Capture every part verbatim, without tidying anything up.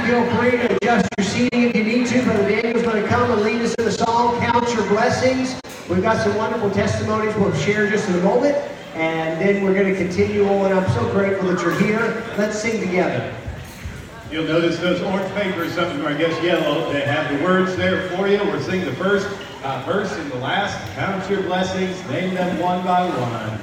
feel free to adjust your seating if you need to. Brother Daniel's going to come and lead us in a song, Count Your Blessings. We've got some wonderful testimonies we'll share just in a moment, and then we're going to continue on. I'm so grateful that you're here. Let's sing together. You'll notice those orange papers, some of them are, I guess, yellow. They have the words there for you. We're singing the first uh, verse and the last. Count your blessings, name them one by one.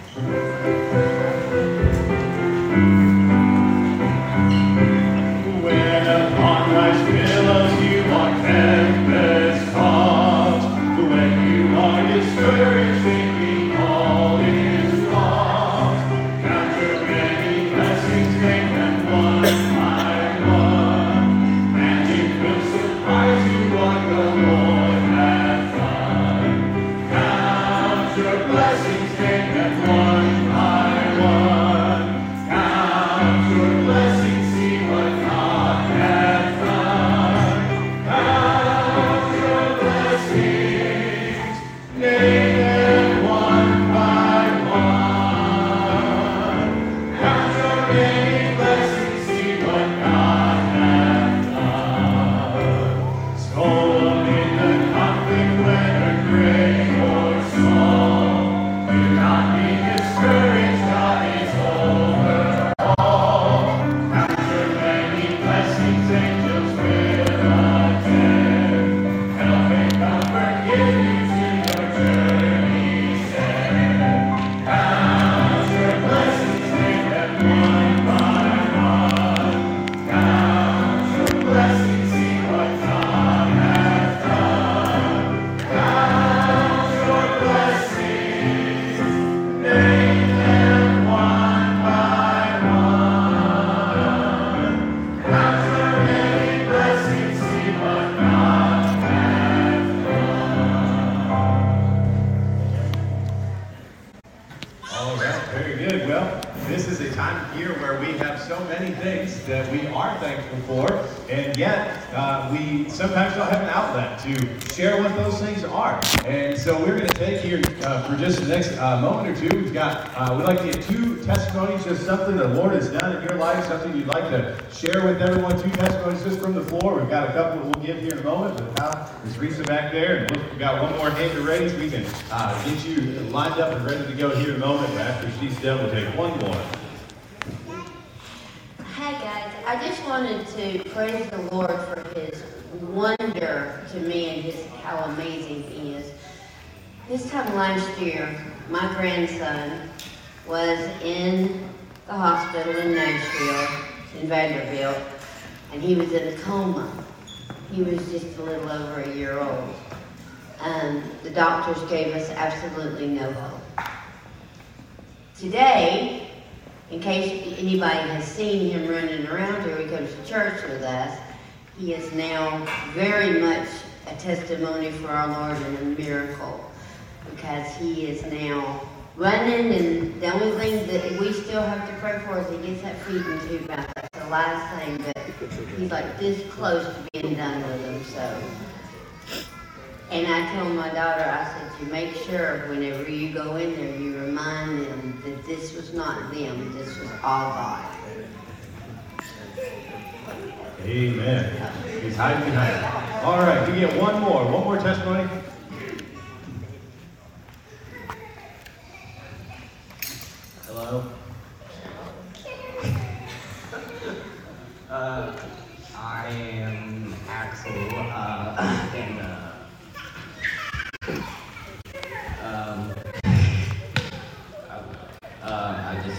When upon life's billows you are tempest tossed, when you are discouraged, thinking all is lost, count your many blessings, name them one by one, and it will surprise you what the Lord has done. Count your blessings, name them one by one. Count your blessings, see what God has done. Count your blessings, name them one by one. Count your many blessings, see what God has done. Stolen in the conflict, whether great or small, do not be discouraged, God is over all. Count your many blessings, angels will attend, help and comfort give you to your journey's end. Count your blessings, name them one by one. Count your blessings, see what God has done. Count your blessings, name them one by one. Count your many blessings, see what God has done. All right, very good. Well, this is a time of year where we have so many things that we are thankful for, and yet uh, we sometimes don't have an outlet to share what those things are. And so we're going to take here uh, for just the next uh, moment or two. We've got, uh, we'd like to get two testimonies, just something the Lord has done in your life, something you'd like to share with everyone. Two testimonies just from the floor. We've got a couple we'll give here in a moment, but now there's Risa back there, and we've got one more hand to raise. We can uh, get you lined up and ready to go here in a moment. But after she's done, we'll take one more. Hi guys, I just wanted to praise the Lord for His wonder to me and His how amazing He is. This time last year, my grandson was in the hospital in Nashville, in Vanderbilt, and he was in a coma. He was just a little over a year old. And the doctors gave us absolutely no hope. Today, in case anybody has seen him running around here, he comes to church with us. He is now very much a testimony for our Lord and a miracle, because he is now running, and the only thing that we still have to pray for is he gets that feeding tube out. That's the last thing, but he's like this close to being done with him, so. And I told my daughter, I said, you make sure whenever you go in there, you remind them that this was not them, this was all God. Amen. He's hiding behind. All right, we get one more. One more testimony. Hello. uh, I am Axel, uh, and uh, um, uh, I just,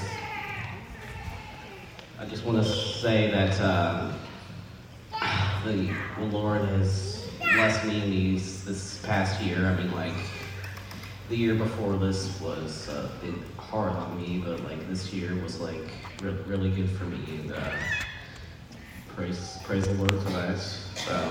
I just want to say that uh, the, the Lord has blessed me in these this past year. I mean, like the year before this was a bit hard on me, but like this year was like re- really good for me, and uh, praise praise the Lord for that. So,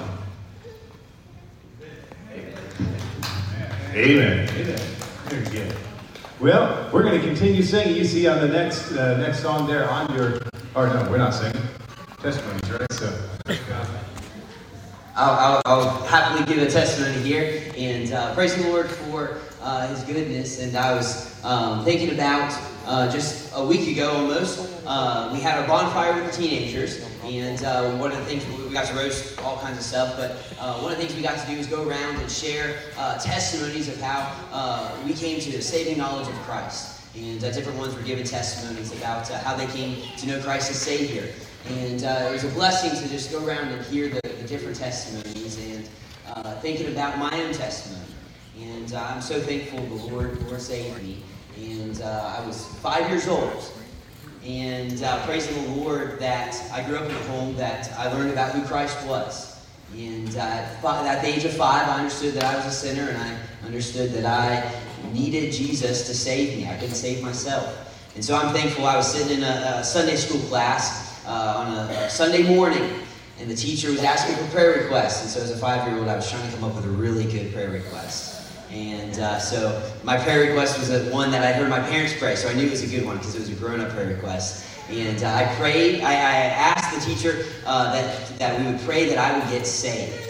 amen. Amen. Amen. Very good. Well, we're going to continue singing. You see on the next uh, next song there on your, or no, we're not singing. Testimonies, right? So. I'll, I'll, I'll happily give a testimony here and uh, praise the Lord for uh, His goodness. And I was um, thinking about uh, just a week ago almost, uh, we had our bonfire with the teenagers, And uh, one of the things, we got to roast all kinds of stuff, but uh, one of the things we got to do is go around and share uh, testimonies of how uh, we came to the saving knowledge of Christ. And uh, different ones were given testimonies about uh, how they came to know Christ as Savior. And uh, it was a blessing to just go around and hear the, the different testimonies and uh, thinking about my own testimony. And uh, I'm so thankful the Lord, the Lord saved me. And uh, I was five years old. And uh, praising the Lord that I grew up in a home that I learned about who Christ was. And uh, at, five, at the age of five, I understood that I was a sinner, and I understood that I needed Jesus to save me. I couldn't save myself. And so I'm thankful. I was sitting in a, a Sunday school class uh, on a, a Sunday morning, and the teacher was asking for prayer requests. And so as a five-year-old, I was trying to come up with a really good prayer request. And uh, so my prayer request was a, one that I heard my parents pray, so I knew it was a good one because it was a grown-up prayer request. And uh, I prayed, I, I asked the teacher uh, that, that we would pray that I would get saved.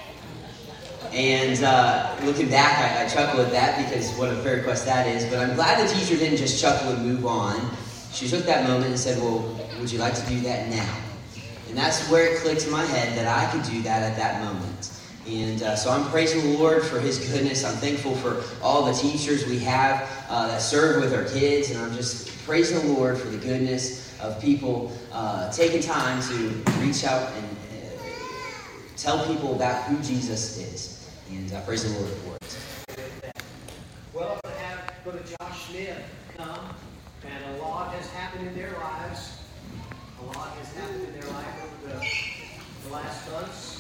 And uh, looking back, I, I chuckle at that because what a prayer request that is. But I'm glad the teacher didn't just chuckle and move on. She took that moment and said, well, would you like to do that now? And that's where it clicked in my head that I could do that at that moment. And uh, so I'm praising the Lord for His goodness. I'm thankful for all the teachers we have uh, that serve with our kids. And I'm just praising the Lord for the goodness of people uh, taking time to reach out and uh, tell people about who Jesus is. And I uh, praise the Lord for it. Well, to have Brother Josh Smith come, and a lot has happened in their lives. A lot has happened in their life over the, the last months.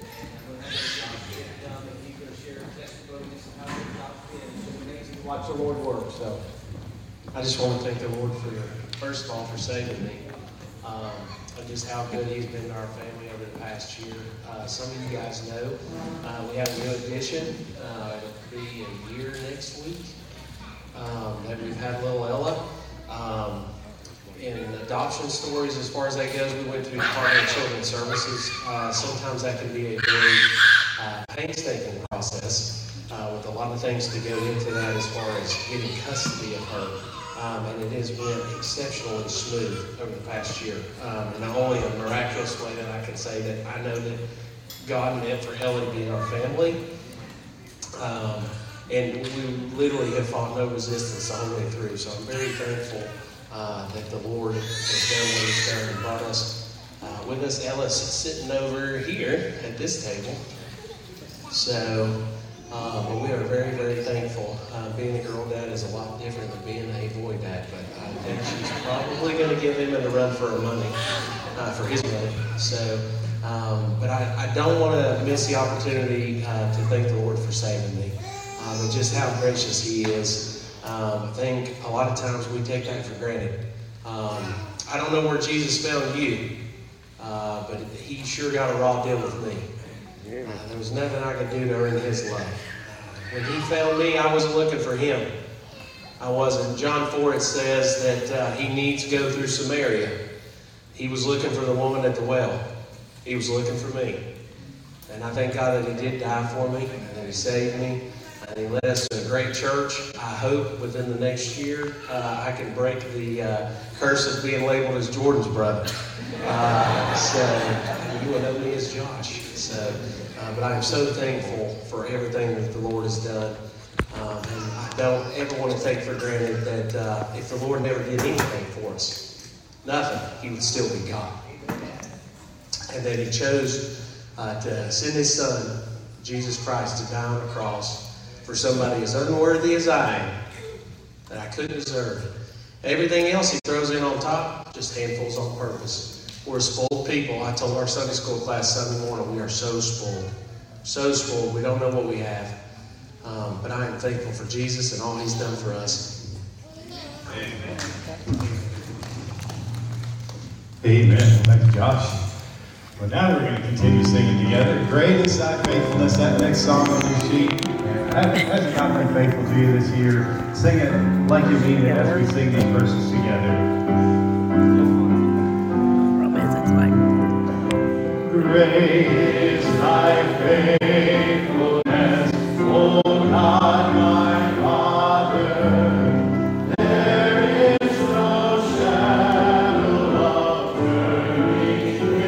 Watch the Lord work. So I just want to thank the Lord for, first of all, for saving me. Um, and just how good He's been to our family over the past year. Uh, some of you guys know uh, we have a new addition. Uh, it'll be a year next week um, that we've had little Ella. Um, in adoption stories, as far as that goes, we went through Department of Children's Services. Uh, sometimes that can be a very uh, painstaking process. Uh, with a lot of things to go into that as far as getting custody of her. Um, and it has been exceptionally smooth over the past year. Um, and only a miraculous way that I can say that I know that God meant for Ellie to be in our family. Um, and we literally have fought no resistance all the way through. So I'm very thankful uh, that the Lord has done what He's done and brought us uh, with us. Ella's sitting over here at this table. So... Uh, but we are very, very thankful. Uh, being a girl dad is a lot different than being a boy dad, but I think she's probably going to give him a run for her money, uh, for his money. So, um, but I, I don't want to miss the opportunity uh, to thank the Lord for saving me, um, and just how gracious He is. Um, I think a lot of times we take that for granted. Um, I don't know where Jesus found you, uh, but He sure got a raw deal with me. Uh, there was nothing I could do to earn His love. Uh, when He found me, I wasn't looking for Him. I wasn't. John four, it says that uh, He needs to go through Samaria. He was looking for the woman at the well. He was looking for me. And I thank God that He did die for me, and that He saved me, and He led us to a great church. I hope within the next year uh, I can break the uh, curse of being labeled as Jordan's brother. Uh, so you will know me as Josh. So, uh, but I am so thankful for everything that the Lord has done. Um, and I don't ever want to take for granted that uh, if the Lord never did anything for us, nothing, He would still be God. And that He chose uh, to send His Son, Jesus Christ, to die on the cross for somebody as unworthy as I am, that I couldn't deserve. Everything else He throws in on top, just handfuls on purpose. We're spoiled people. I told our Sunday school class Sunday morning, we are so spoiled. So spoiled. We don't know what we have. Um, but I am thankful for Jesus and all He's done for us. Amen. Amen. Thank you, Josh. Well, now we're going to continue singing together. Great is Thy faithfulness. That next song on your sheet. And hasn't God been faithful to you this year? Sing it like you mean it as we sing these verses together. Great is Thy faithfulness, O God, my Father. There is no shadow of turning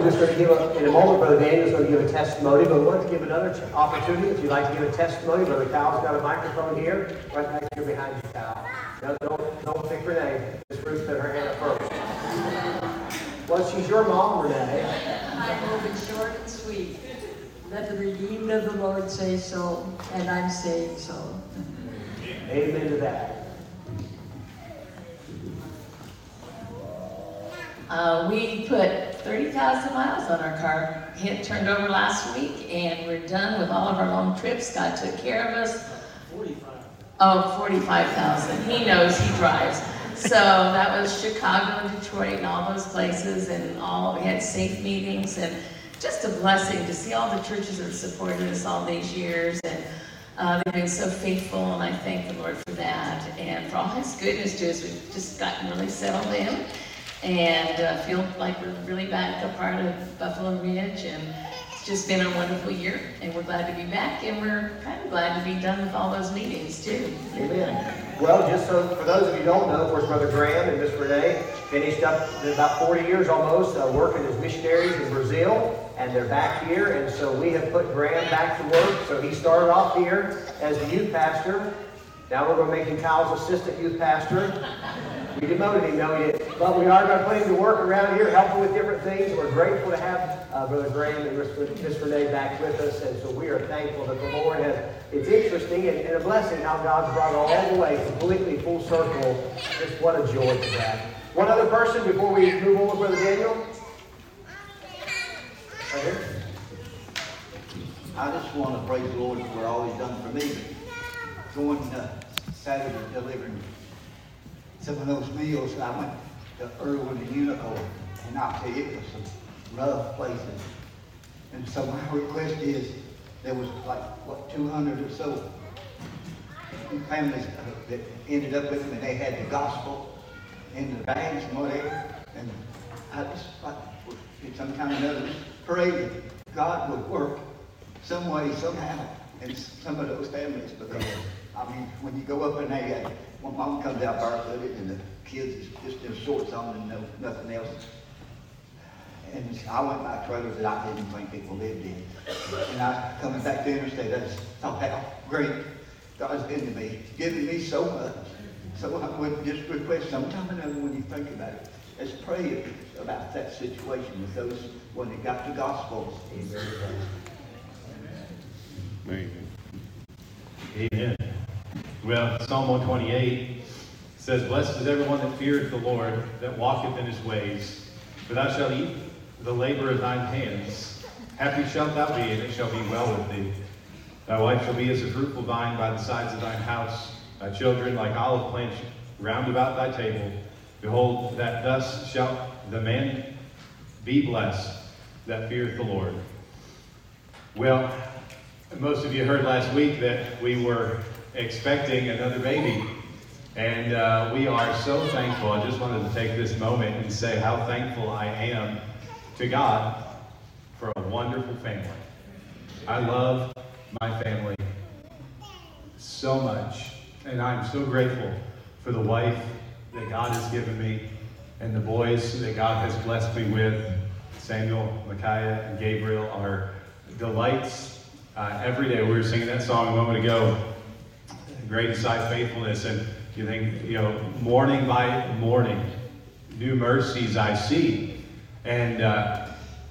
just going to give a, in a moment, Brother Daniel's going to give a testimony, but we want to give another ch- opportunity. If you'd like to give a testimony, Brother Kyle's got a microphone here, right back here behind you, Kyle. No, don't, don't pick Renee. Just Ruth put her hand up first. Well, she's your mom, Renee. I will be short and sweet. Let the redeemed of the Lord say so, and I'm saying so. Amen to that. Uh, we put thirty thousand miles on our car. It turned over last week, and we're done with all of our long trips. God took care of us. forty-five. Oh, forty-five thousand. He knows, he drives. So that was Chicago and Detroit and all those places, and all we had safe meetings, and just a blessing to see all the churches that have supported us all these years, and uh, they've been so faithful, and I thank the Lord for that, and for all His goodness to us. We've just gotten really settled in, and uh, feel like we're really back a part of Buffalo Ridge, and it's just been a wonderful year, and we're glad to be back, and we're kind of glad to be done with all those meetings too. Amen. Well, just so for those of you who don't know, of course, Brother Graham and Miss Renee finished up in about forty years almost uh, working as missionaries in Brazil, and they're back here, and so we have put Graham back to work. So he started off here as the youth pastor. Now we're going to make him Kyle's assistant youth pastor. We demoted him, no, yet, but we are going to put him to work around here, helping with different things. We're grateful to have uh, Brother Graham and Miss Renee back with us, and so we are thankful that the Lord has. It's interesting and, and a blessing how God's brought all the way completely full circle. Just what a joy to that. One other person before we move on with Brother Daniel. Right here. I just want to praise the Lord for all He's done for me. Going uh, Saturday delivering some of those meals, I went to Irwin and Unico, and I'll tell you, it was some rough places. And so my request is, there was like, what, two hundred or so families uh, that ended up with them, and they had the gospel in the bags and whatever. And I just like, in some kind of another, pray that God would work some way, somehow, in some of those families, because, I mean, when you go up in there, uh, when mom comes out barefooted and the kids is just in shorts on and no, nothing else. And I went by trailers that I didn't think people lived in. And I, coming back to the interstate, I just thought how great God's been to me, giving me so much. So I would just request sometime or another when you think about it, let's pray about that situation with those when they got the gospel. Amen. Amen. Well, Psalm one twenty-eight says, "Blessed is everyone that feareth the Lord, that walketh in His ways. For thou shalt eat the labor of thine hands. Happy shalt thou be, and it shall be well with thee. Thy wife shall be as a fruitful vine by the sides of thine house, thy children like olive plants round about thy table. Behold, that thus shalt the man be blessed that feareth the Lord." Well, most of you heard last week that we were expecting another baby. And uh, we are so thankful. I just wanted to take this moment and say how thankful I am to God for a wonderful family. I love my family so much. And I'm so grateful for the wife that God has given me and the boys that God has blessed me with. Samuel, Micaiah, and Gabriel are delights. Uh, every day, we were singing that song a moment ago, Great is Thy Faithfulness, and you think, you know, morning by morning, new mercies I see, and uh,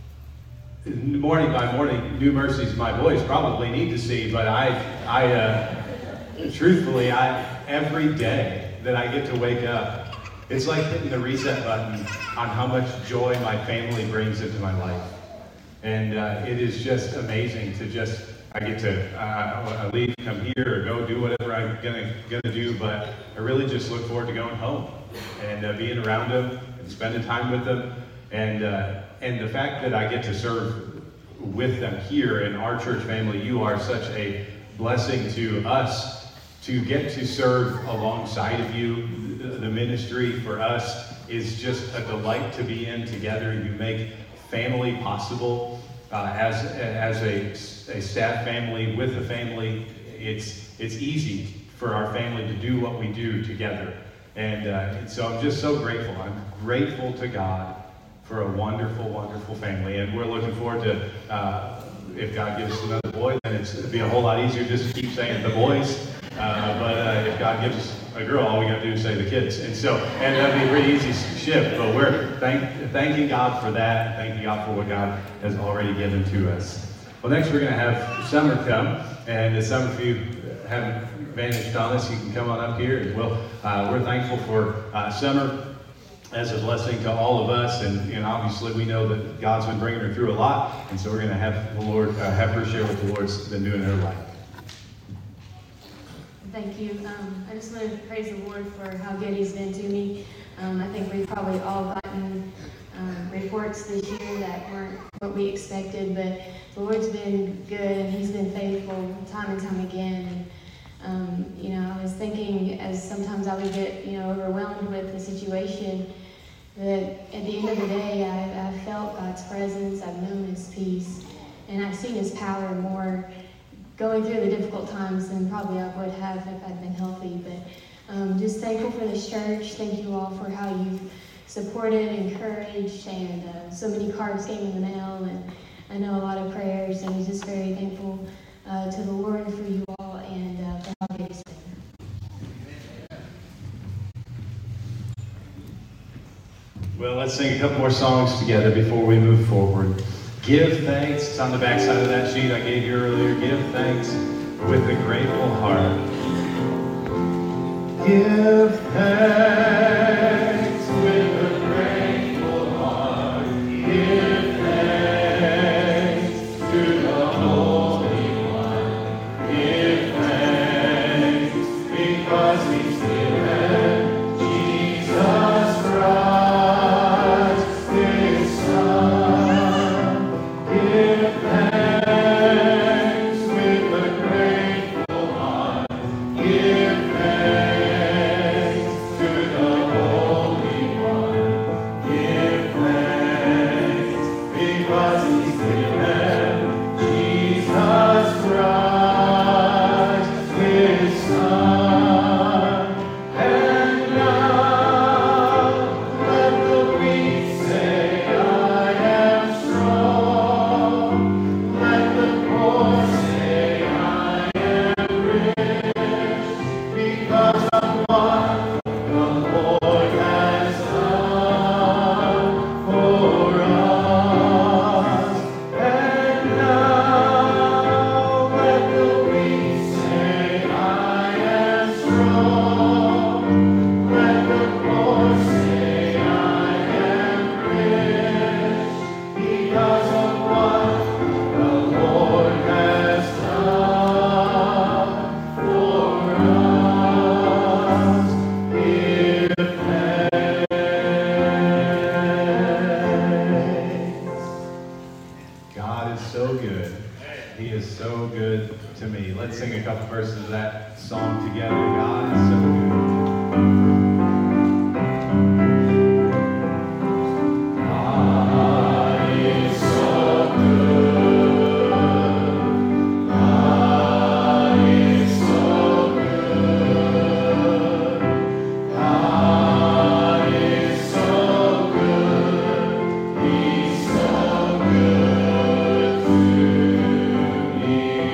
morning by morning, new mercies my boys probably need to see, but I, I, uh, truthfully, I every day that I get to wake up, it's like hitting the reset button on how much joy my family brings into my life, and uh, it is just amazing to just. I get to uh, leave, come here, or go do whatever I'm gonna gonna do, but I really just look forward to going home and uh, being around them and spending time with them, and uh, and the fact that I get to serve with them here in our church family. You are such a blessing to us to get to serve alongside of you. The ministry for us is just a delight to be in together. You make family possible. Uh, as as a, a staff family with a family, it's it's easy for our family to do what we do together, and, uh, and so I'm just so grateful. I'm grateful to God for a wonderful, wonderful family. And we're looking forward to, uh, if God gives us another boy, then it's, it'd be a whole lot easier just to keep saying the boys. Uh, but uh, if God gives us a girl, all we got to do is say the kids. And so, and that'd be a pretty easy shift. But we're thank, thanking God for that. Thanking God for what God has already given to us. Well, next we're going to have Summer come. And as some of you haven't vanished on us, you can come on up here as well. Uh, we're thankful for uh, Summer as a blessing to all of us, and, and obviously we know that God's been bringing her through a lot, and so we're going to have the Lord uh, have her share what the Lord's been doing in her life. Thank you. Um, I just want to praise the Lord for how good He's been to me. Um, I think we've probably all gotten um, reports this year that weren't what we expected, but the Lord's been good and He's been faithful time and time again. And, Um, you know, I was thinking as sometimes I would get, you know, overwhelmed with the situation, that at the end of the day, I, I felt God's presence, I've known His peace, and I've seen His power more going through the difficult times than probably I would have if I'd been healthy. But um, just thankful for this church. Thank you all for how you've supported, encouraged, and uh, so many cards came in the mail, and I know a lot of prayers, and I'm just very thankful uh, to the Lord for you all and uh, for how good He's been. Well, let's sing a couple more songs together before we move forward. Give thanks. It's on the back side of that sheet I gave you earlier. Give thanks with a grateful heart. Give thanks with a grateful heart. Give thanks to the Holy One. Give thanks because He's given Jesus Christ, His Son. Give thanks with a grateful heart. Give thanks to the Holy One. Give thanks because He's given Jesus Christ, His Son. And now let the weak say, I am strong. Let the poor say, I am rich, because of what the Lord has done for us. And now let the weak say, I am strong. Let the poor say, I am rich, because of what the Lord has done for us. Give thanks. God is so good. He is so good to me. Let's sing a couple verses of that song together. God is so good. God is so good. God is so good. God is so good. He's so good to me.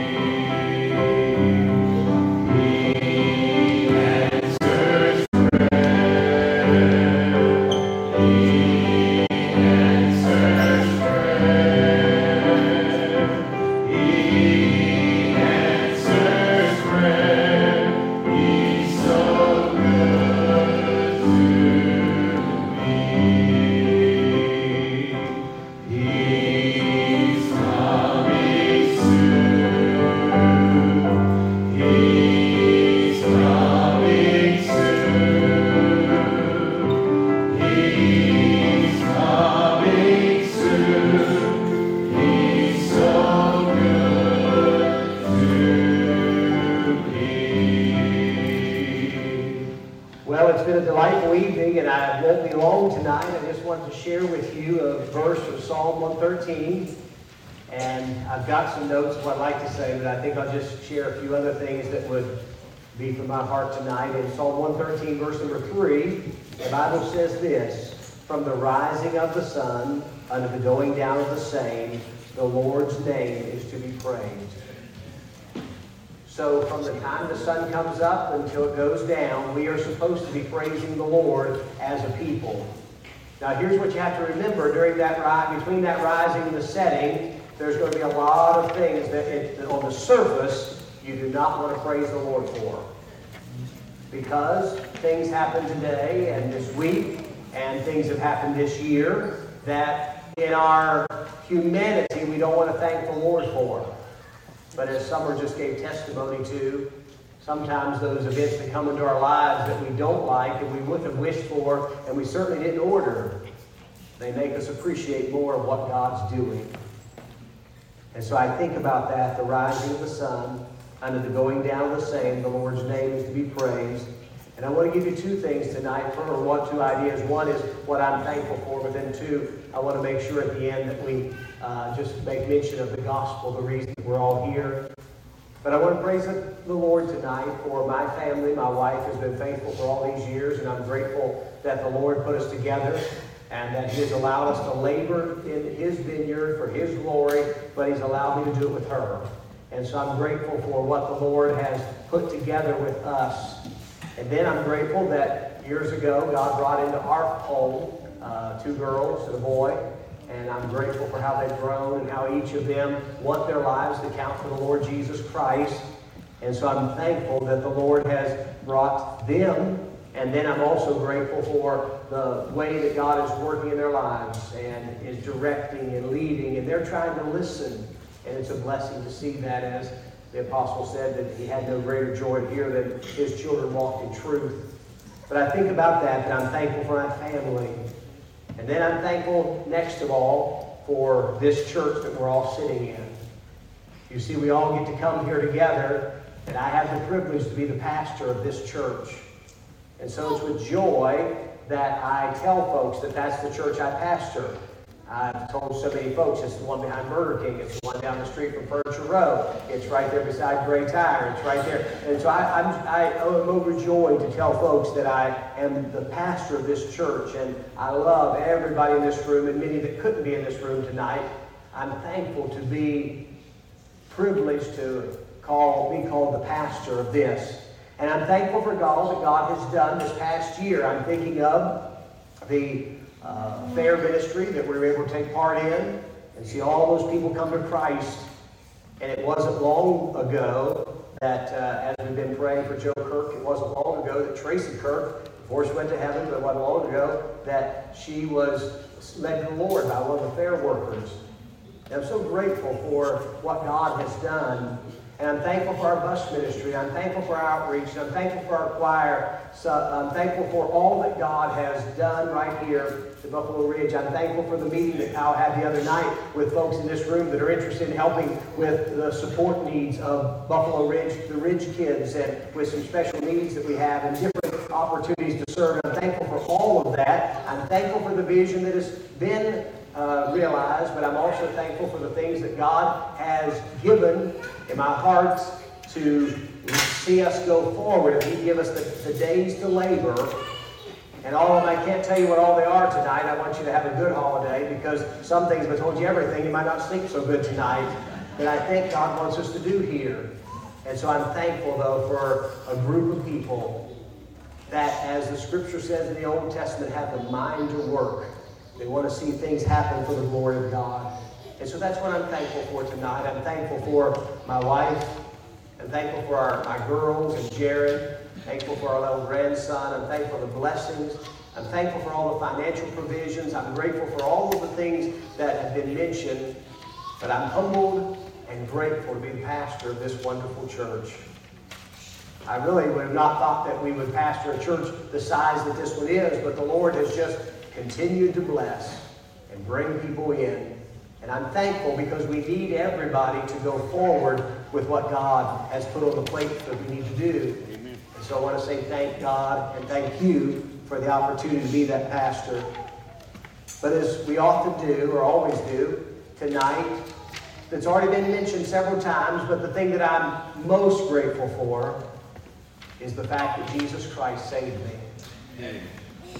He answers prayer. He answers prayer. He answers prayer. He's so good to me. He's coming soon. He's coming soon. He's coming soon. He's so good to me. Well, it's been a delightful evening, and I won't be long tonight. I just wanted to share with you a verse from Psalm one thirteen. And I've got some notes of what I'd like to say, but I think I'll just share a few other things that would be from my heart tonight. In Psalm one thirteen, verse number three, the Bible says this: from the rising of the sun unto the going down of the same, the Lord's name is to be praised. So from the time the sun comes up until it goes down, we are supposed to be praising the Lord as a people. Now here's what you have to remember during that rise, between that rising and the setting, there's going to be a lot of things that, it, that on the surface you do not want to praise the Lord for. Because things happen today and this week, and things have happened this year that in our humanity we don't want to thank the Lord for. But as Summer just gave testimony to, sometimes those events that come into our lives that we don't like and we wouldn't have wished for and we certainly didn't order, they make us appreciate more of what God's doing. And so I think about that, the rising of the sun, unto the going down of the same, the Lord's name is to be praised. And I want to give you two things tonight, or one, two ideas. One is what I'm thankful for, but then two, I want to make sure at the end that we uh, just make mention of the gospel, the reason we're all here. But I want to praise the Lord tonight for my family. My wife has been faithful for all these years, and I'm grateful that the Lord put us together and that He has allowed us to labor in His vineyard for His glory, but He's allowed me to do it with her. And so I'm grateful for what the Lord has put together with us. And then I'm grateful that years ago God brought into our home uh, two girls and a boy. And I'm grateful for how they've grown and how each of them want their lives to count for the Lord Jesus Christ. And so I'm thankful that the Lord has brought them. And then I'm also grateful for the way that God is working in their lives and is directing and leading. And they're trying to listen. And it's a blessing to see that, as the apostle said, that he had no greater joy to hear than his children walked in truth. But I think about that, and I'm thankful for my family. And then I'm thankful, next of all, for this church that we're all sitting in. You see, we all get to come here together, and I have the privilege to be the pastor of this church. And so it's with joy that I tell folks that that's the church I pastor. I've told so many folks, it's the one behind Burger King, it's the one down the street from Furniture Row, it's right there beside Gray Tire, it's right there. And so I, I'm, I am overjoyed to tell folks that I am the pastor of this church, and I love everybody in this room and many that couldn't be in this room tonight. I'm thankful to be privileged to call, be called the pastor of this. And I'm thankful for all that God has done this past year. I'm thinking of the Uh, fair ministry that we were able to take part in and see all those people come to Christ. And it wasn't long ago that, uh, as we've been praying for Joe Kirk, it wasn't long ago that Tracy Kirk, before she went to heaven, but it wasn't long ago, that she was led to the Lord by one of the fair workers. And I'm so grateful for what God has done. And I'm thankful for our bus ministry. I'm thankful for our outreach. I'm thankful for our choir. So I'm thankful for all that God has done right here at Buffalo Ridge. I'm thankful for the meeting that Kyle had the other night with folks in this room that are interested in helping with the support needs of Buffalo Ridge, the Ridge kids, and with some special needs that we have and different opportunities to serve. I'm thankful for all of that. I'm thankful for the vision that has been uh, realized, but I'm also thankful for the things that God has given in my heart to see us go forward. If He give us the, the days to labor, and all of them, I can't tell you what all they are tonight. I want you to have a good holiday, because some things, if I told you everything, you might not sleep so good tonight. But I think God wants us to do here. And so I'm thankful, though, for a group of people that, as the Scripture says in the Old Testament, have the mind to work. They want to see things happen for the glory of God. And so that's what I'm thankful for tonight. I'm thankful for my wife. I'm thankful for our, my girls and Jared. Thankful for our little grandson. I'm thankful for the blessings. I'm thankful for all the financial provisions. I'm grateful for all of the things that have been mentioned. But I'm humbled and grateful to be the pastor of this wonderful church. I really would have not thought that we would pastor a church the size that this one is, but the Lord has just continued to bless and bring people in. And I'm thankful, because we need everybody to go forward with what God has put on the plate that we need to do. Amen. And so I want to say thank God and thank you for the opportunity to be that pastor. But as we often do, or always do, tonight, it's already been mentioned several times, but the thing that I'm most grateful for is the fact that Jesus Christ saved me. Amen.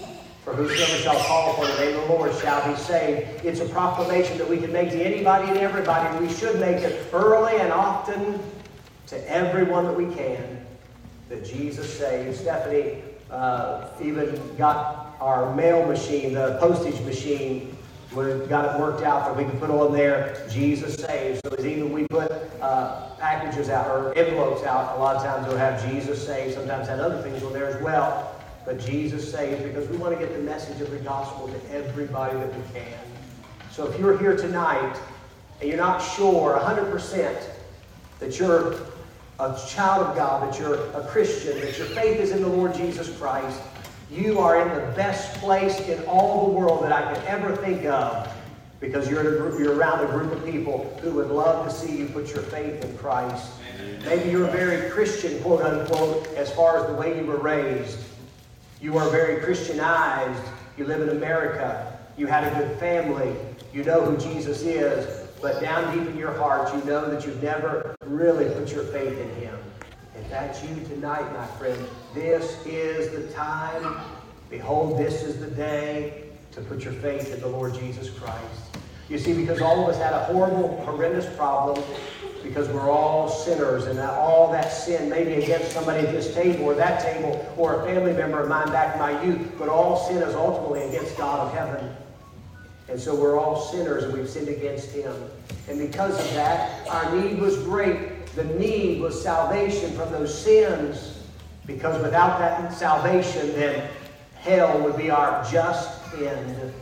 For whosoever shall call upon the name of the Lord shall be saved. It's a proclamation that we can make to anybody and everybody. We should make it early and often to everyone that we can, that Jesus saves. Stephanie uh, even got our mail machine, the postage machine, we got it worked out that we can put on there, Jesus saves. So as even we put uh, packages out or envelopes out, a lot of times we'll have Jesus saves. Sometimes have other things on there as well. But Jesus saves, because we want to get the message of the gospel to everybody that we can. So if you're here tonight and you're not sure one hundred percent that you're a child of God, that you're a Christian, that your faith is in the Lord Jesus Christ, you are in the best place in all the world that I could ever think of, because you're, in a group, you're around a group of people who would love to see you put your faith in Christ. Maybe you're very Christian, quote unquote, as far as the way you were raised. You are very Christianized. You live in America. You had a good family. You know who Jesus is. But down deep in your heart, you know that you've never really put your faith in Him. If that's you tonight, my friend, this is the time. Behold, this is the day to put your faith in the Lord Jesus Christ. You see, because all of us had a horrible, horrendous problem, because we're all sinners, and that all that sin, maybe against somebody at this table or that table or a family member of mine back in my youth, but all sin is ultimately against God of heaven. And so we're all sinners, and we've sinned against Him. And because of that, our need was great. The need was salvation from those sins, because without that salvation, then hell would be our just end.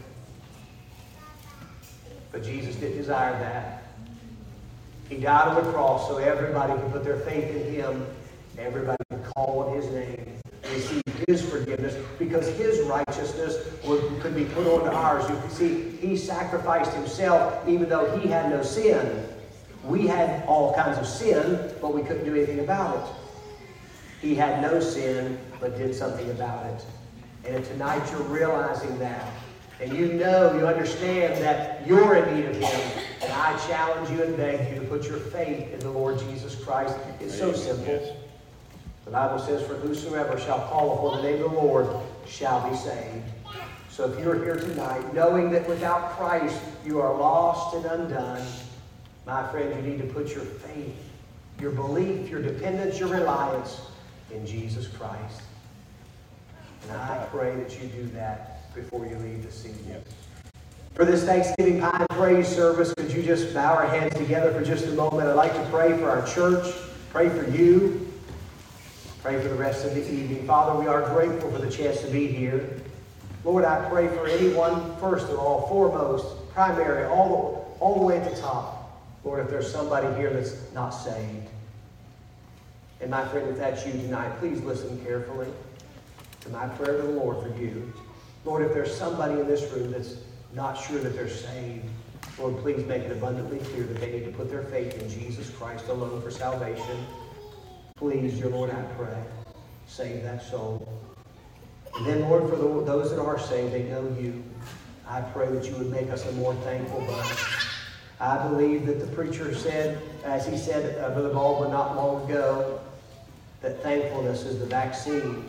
But Jesus didn't desire that. He died on the cross so everybody could put their faith in Him. Everybody could call on His name, receive His forgiveness, because His righteousness would, could be put onto ours. You can see, He sacrificed Himself even though He had no sin. We had all kinds of sin, but we couldn't do anything about it. He had no sin, but did something about it. And tonight you're realizing that. And you know, you understand that you're in need of Him. And I challenge you and beg you to put your faith in the Lord Jesus Christ. It's so simple. The Bible says, for whosoever shall call upon the name of the Lord shall be saved. So if you're here tonight, knowing that without Christ you are lost and undone, my friend, you need to put your faith, your belief, your dependence, your reliance in Jesus Christ. And I pray that you do that before you leave this evening. For this Thanksgiving Pie and Praise service, could you just bow our heads together for just a moment? I'd like to pray for our church, pray for you, pray for the rest of the evening. Father, we are grateful for the chance to be here. Lord, I pray for anyone, first of all, foremost, primary, all the, all the way at the top. Lord, if there's somebody here that's not saved. And my friend, if that's you tonight, please listen carefully to my prayer to the Lord for you. Lord, if there's somebody in this room that's not sure that they're saved, Lord, please make it abundantly clear that they need to put their faith in Jesus Christ alone for salvation. Please, dear Lord, I pray, save that soul. And then, Lord, for the, those that are saved, they know you. I pray that you would make us a more thankful bunch. I believe that the preacher said, as he said, uh, Brother Baldwin, not long ago, that thankfulness is the vaccine.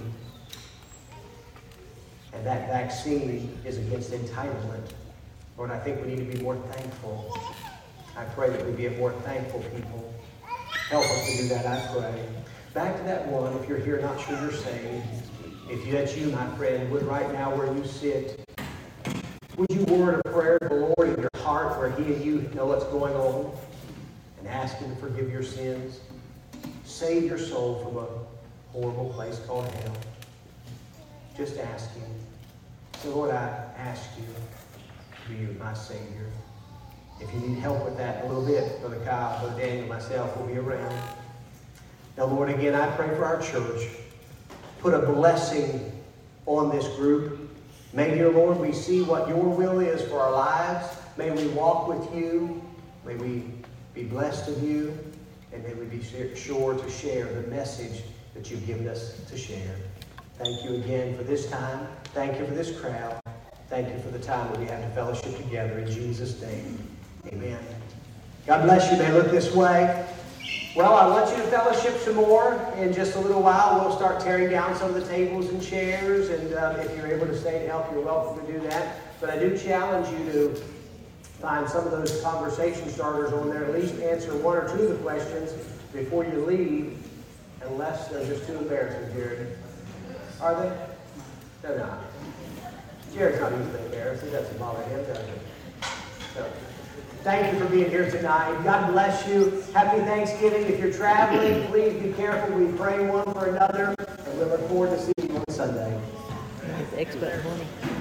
And that vaccine is against entitlement. Lord, I think we need to be more thankful. I pray that we be a more thankful people. Help us to do that, I pray. Back to that one, if you're here not sure you're saved, if that's you, my friend, would right now where you sit, would you word a prayer to the Lord in your heart where He and you know what's going on, and ask Him to forgive your sins? Save your soul from a horrible place called hell. Just ask Him. So Lord, I ask you to be my Savior. If you need help with that a little bit, Brother Kyle, Brother Daniel, myself will be around. Now, Lord, again, I pray for our church. Put a blessing on this group. May, dear Lord, we see what your will is for our lives. May we walk with you. May we be blessed of you. And may we be sure to share the message that you've given us to share. Thank you again for this time. Thank you for this crowd. Thank you for the time that we have to fellowship together. In Jesus' name, amen. God bless you. May look this way. Well, I want you to fellowship some more. In just a little while, we'll start tearing down some of the tables and chairs, and um, if you're able to stay and help, you're welcome to do that. But I do challenge you to find some of those conversation starters on there. At least answer one or two of the questions before you leave, unless they're just too embarrassing, Jared. Are they? They're not. Jared's not usually embarrassed. He doesn't bother him, does it? So, thank you for being here tonight. God bless you. Happy Thanksgiving. If you're traveling, please be careful. We pray one for another, and we look forward to seeing you on Sunday. It's expert money.